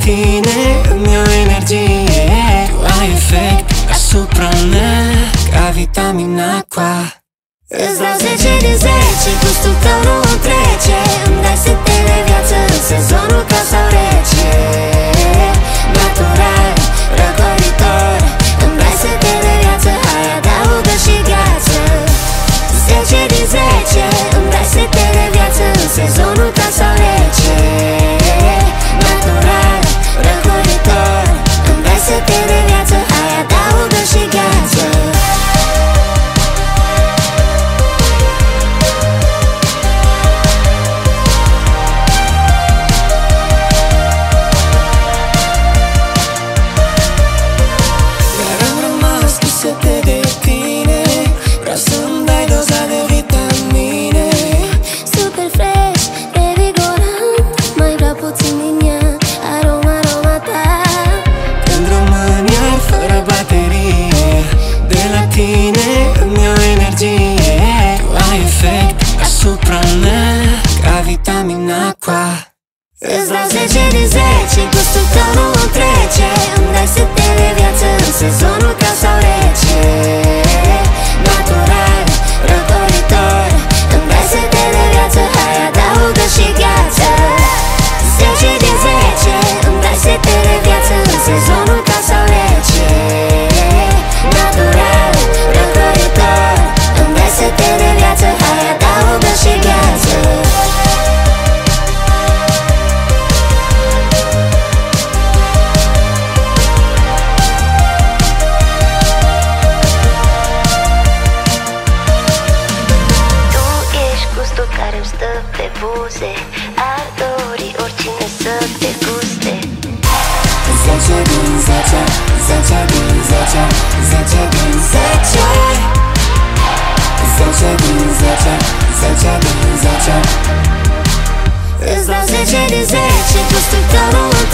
tine îmi iau energie. Tu ai efect asupra mea ca vitamina Aqua. Îți dau 10 din 10, gustul tău nu îmi trece. Îmi dai sete de viață în sezonul cald sau rece. Natural, răcoritor, îmi dai sete de viață, hai adaugă și gheață. 10 din 10, îmi dai sete de viață în sezonul cald sau rece. Natural, răcoritor, îmi dai sete de viață, hai adaugă și gheață. Asupra mea ca vitamina Aqua. Îți dau 10 din 10, gustul tău nu îmi trece. Îmi dai sete de viață în sezonul cald sau rece. Natural, răcoritor, îmi dai sete de viață, hai adaugă și gheață. 10 din 10, îmi dai sete de viață în sezonul cald sau rece. Natural, răcoritor, îmi dai sete de viață, hai adaugă și gheață. Care-mi stă pe buze, ar dori oricine să te guste. 10 din 10, 10 din 10, 10 din 10, 10 din 10, 10 din 10. Îți dau 10 din 10, gustul tău nu îmi